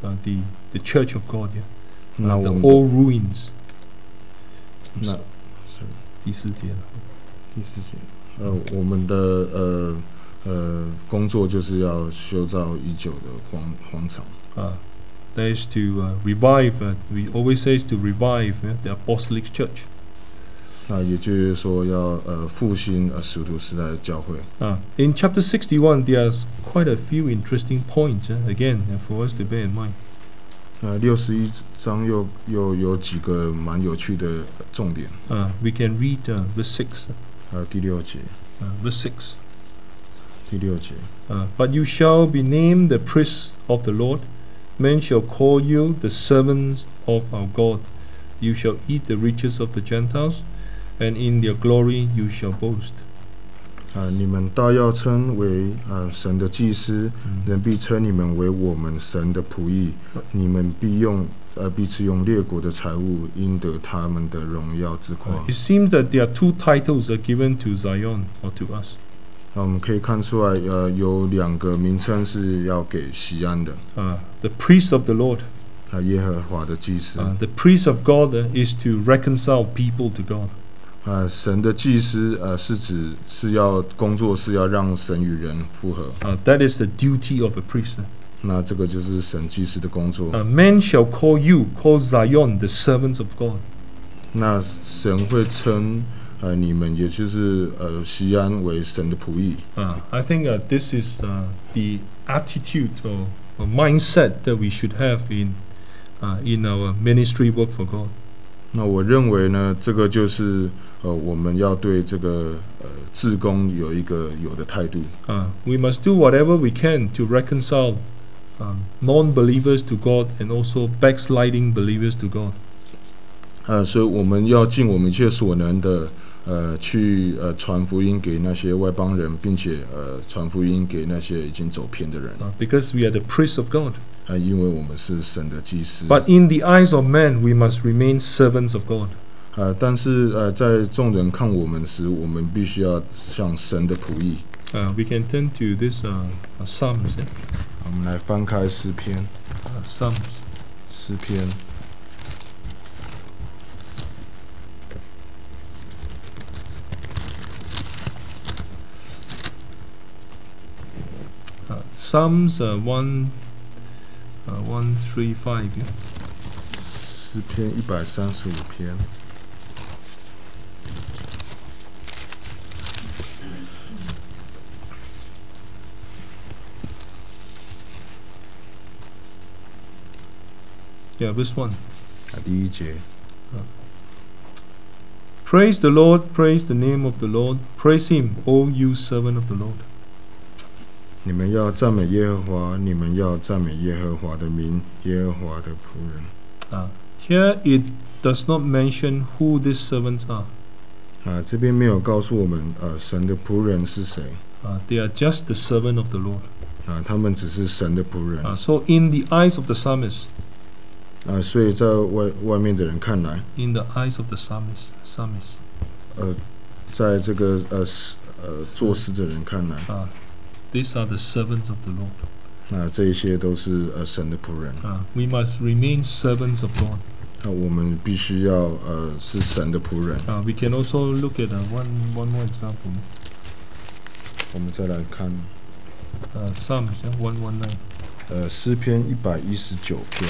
D: uh, the the church of God, yeah,
C: 那
D: uh,
C: 我
D: the
C: 们的
D: old ruins.
C: 那
D: 第四节了。
C: 第四节，呃，我们的呃呃工作就是要修造已久的荒荒场。
D: Uh, that is to uh, revive. Uh, we always say to revive yeah, the apostolic church.
C: 那也就是说要呃复兴呃使徒时代的教会。
D: Uh, in chapter sixty-one, there's quite a few interesting points. Uh, again, uh, for us to bear in mind.
C: 那六十一章又又有几个蛮有趣的重点。
D: Uh, we can read uh, verse six.
C: 呃，第六节，
D: Uh, verse six.
C: 第六节，
D: Uh, but you shall be named the priests of the Lord. Men shall call you the servants of our God. You shall eat the riches of the Gentiles, and in their glory you shall boast.
C: 啊、你们大要称为呃神的祭司，人必称你们为我们神的仆役。你们必用呃彼此用列国的财物，应得他们的荣耀之夸。
D: Uh, it seems that there are two titles are given to Zion or to us.
C: 那我们可以看出来，呃，有两个名称是要给西安的，
D: Uh, the priest of the Lord.
C: 啊、耶和华的祭司。
D: Uh, the priest of God uh, is to reconcile people to God.
C: 啊、神的祭司，呃，是指是要工作是要让神与人复合。
D: Uh, that is the duty of a priest.
C: 那这个就是神祭司的工作。
D: Uh, men shall call you, call Zion, the servants of God.
C: 那神会称呃你们，也就是呃西安为神的仆役。
D: Uh, I think uh, this is uh, the attitude or, or mindset that we should have in uh, in our ministry work for God.
C: 那我认为呢，这个就是呃我们要对这个呃志工有一个有的态度。
D: Uh, we must do whatever we can to reconcile um, non-believers to God and also backsliding believers to God.
C: 呃，所以我们要尽我们一切所能的，呃，去呃传福音给那些外邦人，并且呃传福音给那些已经走偏的人。
D: Uh, because we are the priests of God.
C: 呃，因为我们是神的祭司。
D: But in the eyes of men, we must remain servants of God.
C: 呃，但是呃，在众人看我们时，我们必须要像神的仆役。
D: Uh, we can turn to this uh, uh, Psalms. Yeah?
C: 我们来翻开诗篇，
D: Uh, Psalms.
C: 诗篇。
D: Uh, Psalms uh, one, uh, one, three, five. Yeah?
C: 诗篇一百三十五篇。
D: Yeah, verse one.
C: 啊，第一节，
D: Praise the Lord, praise the name of the Lord, praise Him, O you servant of the Lord.
C: 你们要赞美耶和华，你们要赞美耶和华的名，耶和华的仆人。
D: Uh, here it does not mention who these servants are.
C: 啊，这边没有告诉我们，呃，神的仆人是谁？
D: Uh, they are just the servant of the Lord.
C: 啊，他们只是神的仆人。
D: Uh, so in the eyes of the psalmist,
C: 啊，所以在外外面的人看来，
D: in the eyes of the psalmist, psalmist,
C: 呃，在这个呃诗呃作诗的人看来，
D: uh, these are the servants of the Lord.
C: 那这一些都是呃神的仆人。
D: Uh, we must remain servants of God.
C: 那我们必须要呃是神的仆人。
D: Uh, we can also look at uh, one one more example.
C: 我们再来看，
D: Uh, Psalms yeah, one one nine.
C: 呃，诗篇一百一十九篇。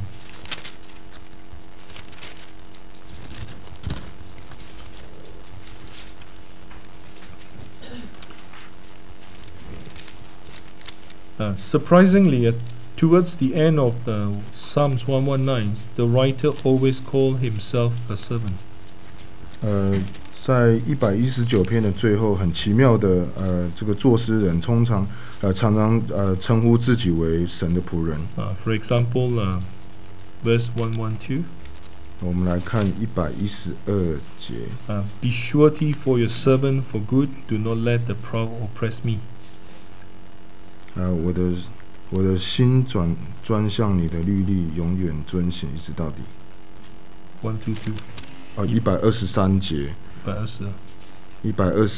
D: Uh, surprisingly, uh, towards the end of the Psalms one one nine, the writer always called himself a servant.
C: 呃，在一百一十九篇的最后，很奇妙的，呃，这个作诗人通常呃常常呃称呼自己为神的仆人。
D: Uh, for example, uh, verse one twelve,
C: 我们来看一百一十二节，
D: uh, be surety for your servant for good, do not let the proud oppress me.
C: 呃，我的我的心转专向你的律例，永远遵行，一直到底。
D: one two two,
C: 哦，一百二十三节，
D: but as, uh,
C: 一百二十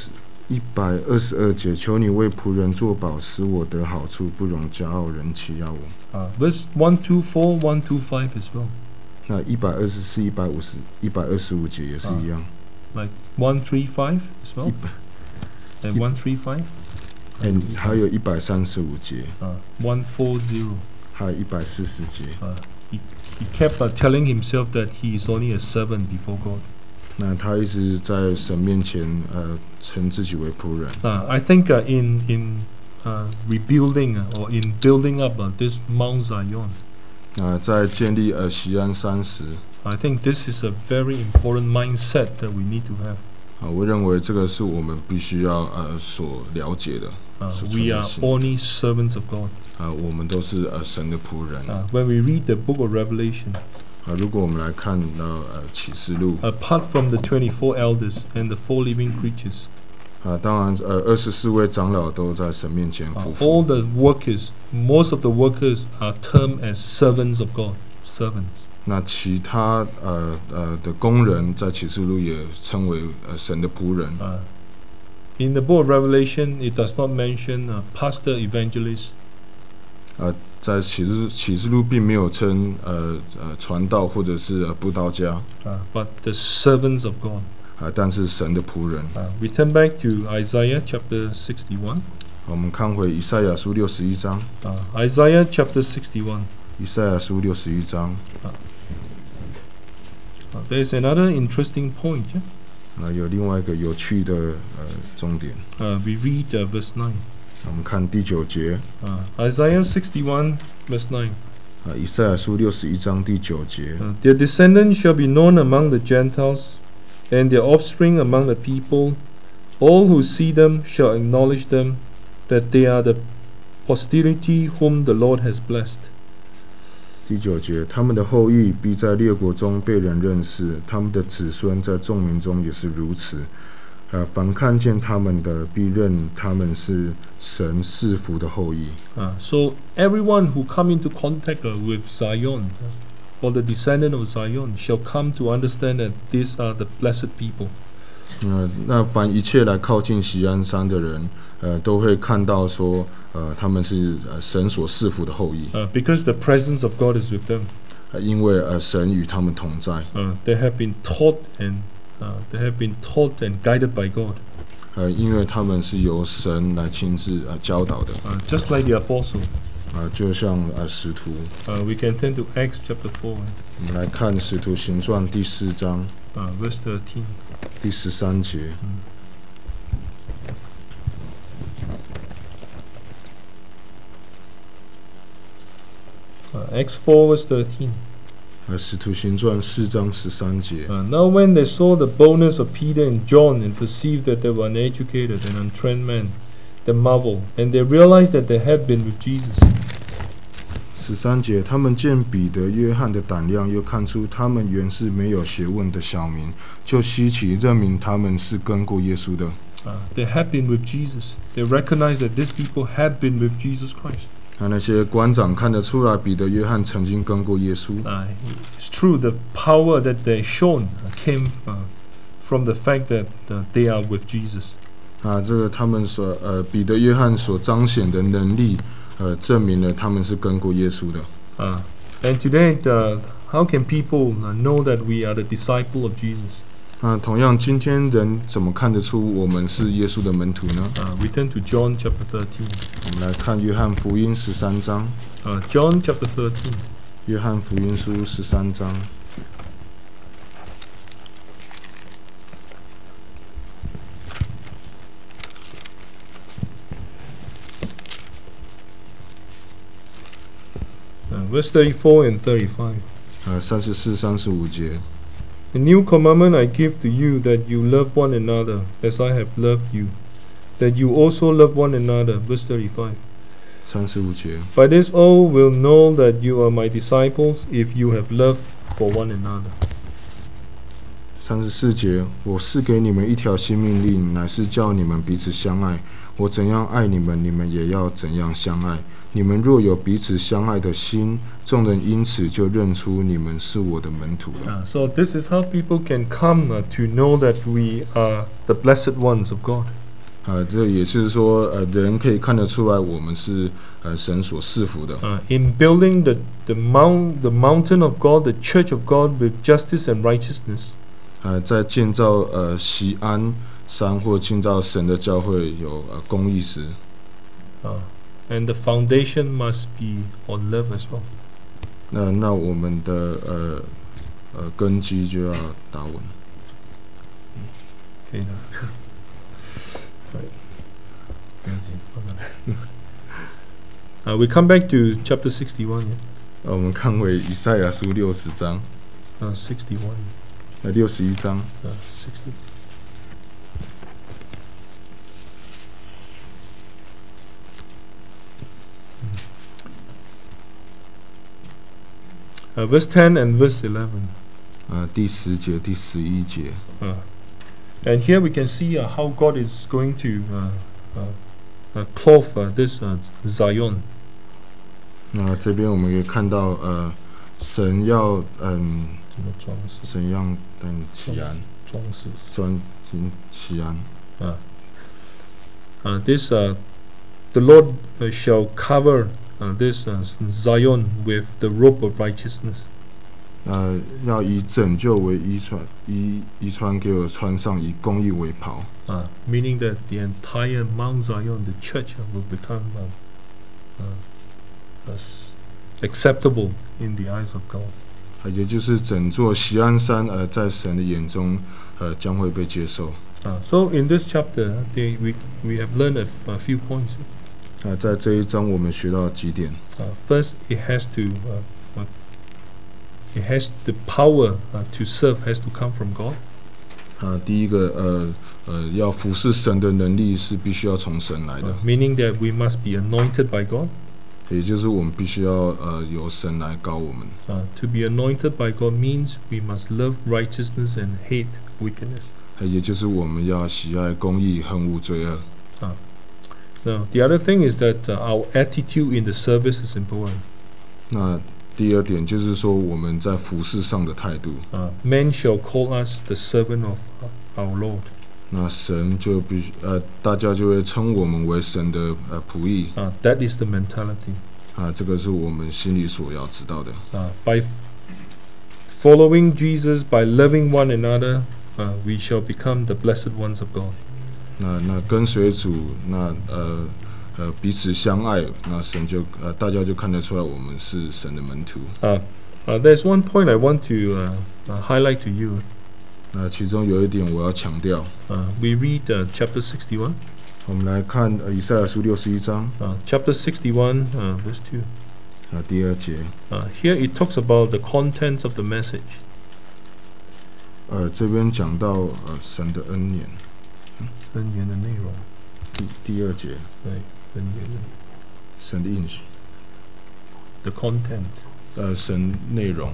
C: 一百二十二节，求你为仆人作保，使我得好处，不容骄傲人欺压我。
D: Uh, verse one two four, one two five as well.
C: 那一百二十四、一百五十、一百二十五节也是一样。
D: Like one three five as well.
C: 一百
D: And one three five.
C: 哎，还有一百三十五节，
D: Uh, one four zero.
C: 还有一百四十节。
D: Uh, he, he kept uh, telling himself that he is only a servant before God.
C: 那他一直在神面前，呃，称自己为仆人。
D: Uh, I think uh, in in uh, rebuilding uh, or in building up uh, this Mount Zion,
C: 那在建立呃锡安山时，
D: I think this is a very important mindset that we need to have.
C: 啊，我认为这个是我们必须要呃所了解的。
D: Uh,
C: So
D: we are
C: tremendous.
D: only servants of God.
C: 啊，我们都是呃神的仆人。
D: Uh, when we read the book of Revelation,
C: 啊，如果我们来看到呃启示录，
D: apart from the twenty-four elders and the four living creatures,
C: 啊，当然呃二十四位长老都在神面前
D: uh,
C: 匍
D: all
C: 匐。
D: the workers, most of the workers are termed as servants of God. Servants.
C: 那其他呃呃的工人在启示录也称为呃神的仆人。
D: Uh, in the book of Revelation, it does not mention uh, pastor, evangelist.
C: 在启示启示录并没有称呃呃传道或者是呃布道家
D: Uh, but the servants of God.
C: 啊，但是神的仆人。
D: Uh, we turn back to Isaiah chapter sixty-one.
C: 我们看回以赛亚书六十一章，
D: Uh, Isaiah chapter sixty-one.
C: 以赛亚书六十一章，
D: Uh, there's another interesting point. Yeah?
C: 啊，有另外一个有趣的呃重点。
D: Uh, we read uh, verse nine.
C: 我们看第九节，
D: Uh, Isaiah sixty-one, verse nine.
C: 啊，以赛亚书六十一章第九节，
D: Uh, Their descendants shall be known among the Gentiles, and their offspring among the people. All who see them shall acknowledge them, that they are the posterity whom the Lord has blessed.
C: 第九节，他们的后裔必在列国中被人认识，他们的子孙在众民中也是如此。啊，凡看见他们的，必认他们是神赐福的后裔。
D: Uh, so everyone who come into contact uh, with Zion, uh, or the descendant of Zion, shall come to understand that these are the blessed people.
C: 呃，那凡一切来靠近锡安山的人，呃，都会看到说，呃，他们是呃神所赐福的后裔，
D: Uh, because the presence of God is with them.
C: 呃因为呃神与他们同在，
D: Uh, they have been taught and uh, they have been taught and guided by God.
C: 呃，因为他们是由神来亲自呃教导的，
D: Uh, just like the apostle.
C: 啊、就像呃使徒，
D: Uh, we can turn to Acts chapter four,
C: 我们来看使徒行传第四章
D: uh, verse thirteen.
C: 第十三节，
D: Uh, Acts four, verse thirteen.
C: 呃，使徒行传四章十三节，
D: Uh, now when they saw the boldness of Peter and John and perceived that they were uneducated and untrained men, they marveled, and they realized that they had been with Jesus.
C: 十三节，他们见彼得、约翰的胆量，又看出他们原是没有学问的小民，就稀奇，认明他们是跟过耶稣的。
D: Uh, they had been with Jesus. They recognized that these people had been with Jesus Christ.
C: 那那些官长看得出来，彼得、约翰曾经跟过耶稣。
D: Uh, it's true, the power that they shown uh, came uh, from the fact that uh, they are with Jesus.
C: 啊，这个他们所呃彼得、约翰所彰显的能力，呃，证明了他们是跟过耶稣的。
D: Uh, and today, uh, how can people uh, know that we are the disciple of Jesus?
C: 那同样，今天人怎么看得出我们是耶稣的门徒呢？
D: Uh, we turn to John chapter thirteen.
C: 我们来看约翰福音十三章，
D: Uh, John chapter thirteen.
C: 约翰福音书十三章。
D: Uh, verse thirty-four and thirty-five.
C: 呃，三十四、三十五节，
D: A new commandment I give to you, that you love one another as I have loved you, that you also love one another. Verse thirty-five.
C: 三十五节，
D: By this all will know that you are my disciples, if you have love for one another.
C: 三十四节，我是给你们一条新命令，乃是叫你们彼此相爱。我怎样爱你们，你们也要怎样相爱。你们若有彼此相爱的心，众人因此就认出你们是我的门徒了。
D: Uh, so this is how people can come uh, to know that we are the blessed ones of God.
C: 呃，这也是说，呃，人可以看得出来，我们是呃神所赐福的。
D: Uh, in building the, the, mount, the mountain of God, the church of God with justice and righteousness.
C: 呃，在建造呃锡安山或建造神的教会有呃公义时，
D: Uh, and the foundation must be on love as well.
C: 那那我们的呃呃根基就要打稳。
D: Okay, now. Right. Uh, we come back to chapter sixty-one. Yeah?
C: 呃，我们看回以赛亚书六十章，
D: Uh, sixty-one.
C: 呃六十一章，
D: Uh, sixty. Uh, verse ten and verse eleven.
C: 呃第十节、第十一节。
D: Uh, and here we can see uh, how God is going to uh, uh, uh, clothe uh, this uh, Zion.
C: 那这边我们也看到，呃，神要嗯，神要等齐安，专心齐安。
D: Uh, uh, this uh, the Lord uh, shall cover uh, this uh, Zion with the robe of righteousness.
C: 呃，要以拯救为衣穿，衣衣穿给我穿上，以公义为袍。
D: Uh, meaning that the entire Mount Zion, the church, uh, will become uh, uh, as acceptable in the eyes of God.
C: 呃，也就是整座锡安山，呃，在神的眼中，呃，将会被接受。
D: Uh, so in this chapter, uh, they, we we have learned a, f- a few points.
C: 呃，在这一章我们学到几点。
D: Uh, first, it has to uh, uh, it has the power uh, to serve has to come from God.
C: 呃，第一个，呃呃，要服侍神的能力是必须要从神来的，
D: Uh, meaning that we must be anointed by God.
C: 也就是我们必须要呃由神来膏我们。
D: Uh, to be anointed by God means we must love righteousness and hate wickedness.
C: 呃也就是我们要喜爱公义，恨恶罪恶。
D: Now, the other thing is that uh, our attitude in the service is important.
C: 那第二点就是说我们在服侍上的态度。
D: Uh, men shall call us the servant of uh, our Lord.
C: 那神就必须呃，大家就会称我们为神的呃仆役
D: Uh, that is the mentality.
C: 啊，这个是我们心里所要知道的。
D: Uh, by f- following Jesus, by loving one another, uh, we shall become the blessed ones of God.
C: 那那跟随主，那呃呃彼此相爱，那神就呃大家就看得出来我们是神的门徒。
D: Uh, uh, there's one point I want to uh, uh, highlight to you.
C: 那其中有一点我要强调，
D: Uh, we read uh, chapter sixty-one.
C: 我们来看呃以赛亚书六十一章
D: Uh, chapter sixty-one, uh, verse two.
C: 啊第二节，
D: Uh, here it talks about the contents of the message.
C: 呃这边讲到呃神的恩典，
D: 恩言的内容，
C: 第第二节
D: 对，恩言的
C: 神的应许，
D: the content.
C: 呃神内容。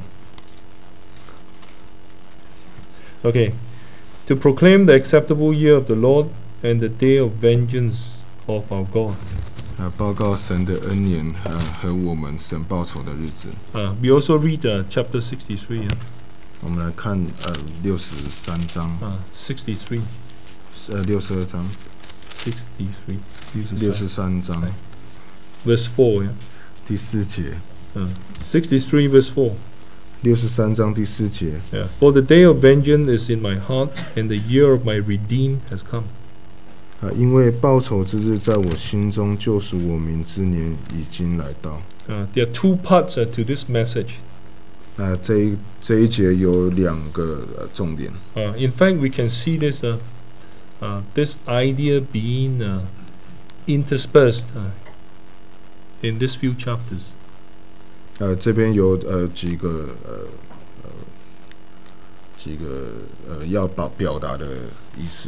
D: Okay, to proclaim the acceptable year of the Lord and the day of vengeance of our God.
C: 啊，报告神的恩典，呃，和我们神报仇的日子。
D: Uh, we also read uh, chapter sixty-three. Yeah?
C: 我们来看呃六十三章，
D: Uh, sixty-three,
C: 呃六十二章，
D: sixty-three,
C: 六十三章
D: verse four. Yeah?
C: 第四节，
D: Uh, sixty-three, verse four.
C: 六十三章第四节。
D: Yeah. For the day of vengeance is in my heart, and the year of my redeem has come.
C: 啊，因为报仇之日在我心中，救赎我民之年已经来到。
D: Uh, there are two parts uh, to this message.
C: 那这一这一节有两个呃重点。
D: Uh, in fact, we can see this uh, uh, this idea being uh, interspersed uh, in these few chapters.
C: 呃，这边有呃几个呃呃几个呃要表表达的意思，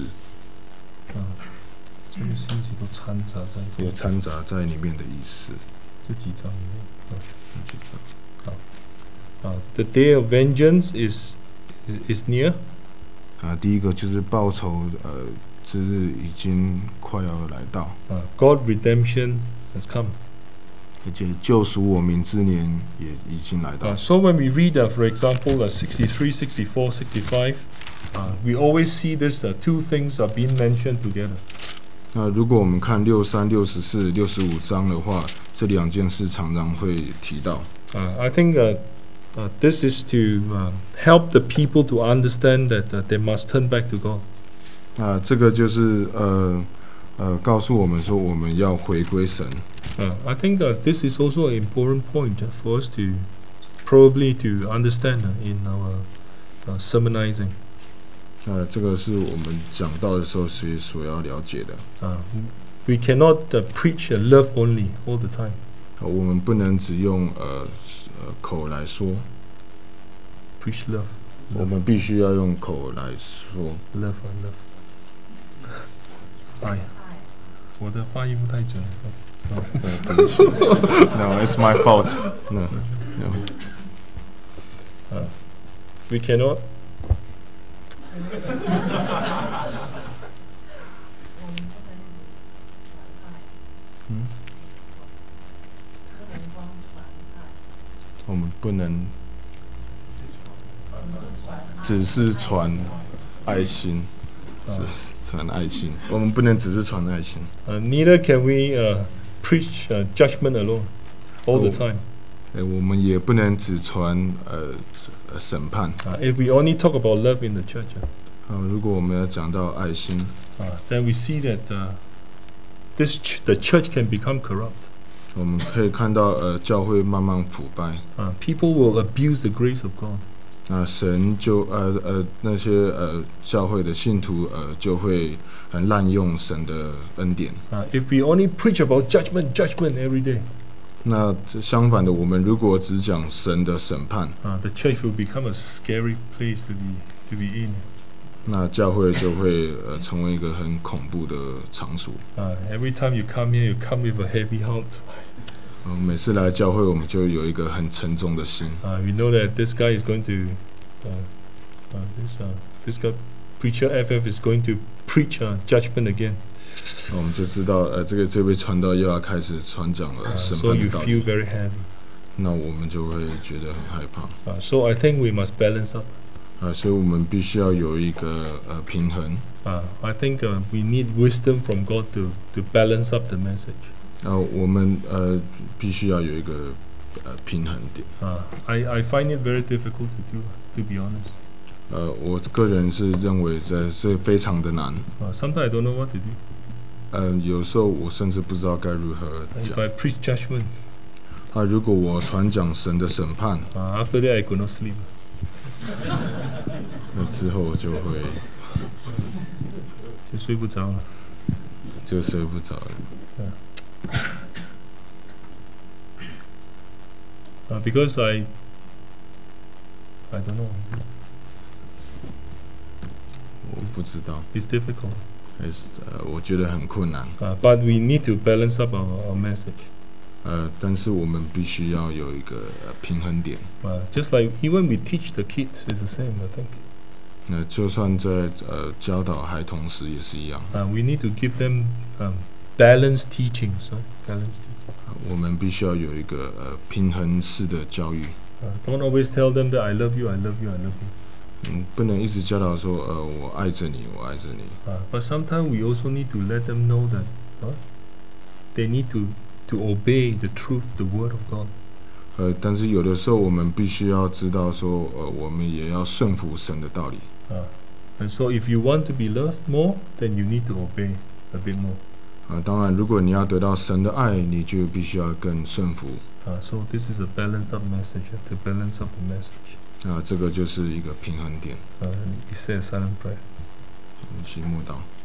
A: 这个信息都掺杂在
C: 有掺杂在里面的意思。
A: 这几章里面。
C: 这几章
D: Uh, the day of vengeance is is, is near.
C: 啊，第一个就是报仇呃之日已经快要来到，
D: Uh, God redemption has come.
C: 而且救赎我民之年也已经来到。
D: Uh, so when we read, uh, for example, uh, sixty-three, sixty-four, sixty-five, uh, we always see this uh, two things are being mentioned together.
C: 那如果我们看六三、六十四、六十五章的话，这两件事常常会提到。
D: Uh, I think uh, uh, this is to uh, help the people to understand that uh, they must turn back to God.
C: 那这个就是呃呃告诉我们说，我们要回归神。
D: Uh, I think uh, this is also an important point uh, for us to probably to understand uh, in our uh, sermonizing.
C: 呃，这个是我们讲到的时候是所要了解的。
D: Uh, we cannot uh, preach uh, love only all the time.
C: 呃我们不能只用呃呃口来说，
D: Preach love,
C: 我们必须要用口来说。
D: love, uh, love. 哎呀，我的发音不太准。
C: 呃对不起，No, it's my fault. No, no.
D: Uh, we cannot.
C: Hmm? 我们不能只是传爱心，只传爱心。我们不能只是传爱心。
D: Uh, neither can we uh, preach uh, judgment alone all the
C: Oh.
D: time.
C: 呃，我们也不能只传呃呃审判。
D: Uh, if we only talk about love in the church, uh,
C: 呃，如果我们要讲到爱心，
D: uh, then we see that uh, this ch- the church can become corrupt.
C: 我们可以看到呃教会慢慢腐败。
D: Uh, people will abuse the grace of God.
C: 那神就呃呃那些呃教会的信徒呃就会很滥用神的恩典。
D: Uh, if we only preach about judgment, judgment every day,
C: 那这相反的，我们如果只讲神的审判，
D: uh, the church will become a scary place to be to be in.
C: 那教会就会呃成为一个很恐怖的场所。
D: Uh, every time you come here, you come with a heavy heart.
C: 呃，每次来教会，我们就有一个很沉重的心。
D: Uh, we know that this guy is going to, uh, uh, this uh, this guy, preacher F F is going to preach uh, judgment again.
C: 我们就知道，呃，这个这位传道又要开始传讲了
D: Uh,
C: 审
D: so
C: 判的
D: you
C: 道
D: feel
C: 理，
D: very heavy.
C: 那我们就会觉得很害怕。
D: Uh, so I think we must balance up.
C: 啊、所以我们必须要有一个呃平衡。
D: Uh, I think uh, we need wisdom from God to, to balance up the message.
C: 呃，我们呃必须要有一个呃平衡点。
D: Uh, I, I find it very difficult to do, to be honest.
C: 呃，我个人是认为这是非常的难。
D: Uh, sometimes I don't know what to do.
C: 呃，有时候我甚至不知道该如何
D: If
C: 讲。
D: I preach judgment,
C: 啊，如果我传讲神的审判，
D: uh, after that I could not sleep.
C: 那之后我就会
D: 就睡不着了。
C: 就睡不着了。
D: Uh, because I, I don't know.
C: 我不知道，
D: It's difficult.
C: 还是呃，我觉得很困难。
D: Uh, but we need to balance up our, our message.
C: 呃，但是我们必须要有一个、呃、平衡点。
D: Uh, just like even we teach the kids, it's the same, I think.
C: 那、就算在呃教导孩童时也是一样，
D: Uh, we need to give them um, balanced teachings, right? Balanced teaching.
C: 呃我们必须要有一个呃平衡式的教育。
D: Uh, don't always tell them that I love you, I love you, I love you.
C: 嗯，不能一直教导说呃我爱着你，我爱着你。
D: Uh, but sometimes we also need to let them know that uh, they need to, to obey the truth, the word of God.
C: 呃，但是有的时候我们必须要知道说呃我们也要顺服神的道理。
D: Uh, and so if you want to be loved more, then you need to obey a bit more.
C: 呃，当然，如果你要得到神的爱，你就必须要更顺服。
D: Uh, so this is a balance up message, uh, to balance up the message.
C: 啊、这个就是一个平衡点。
D: Uh, he says silent prayer.
C: 嗯，期末到。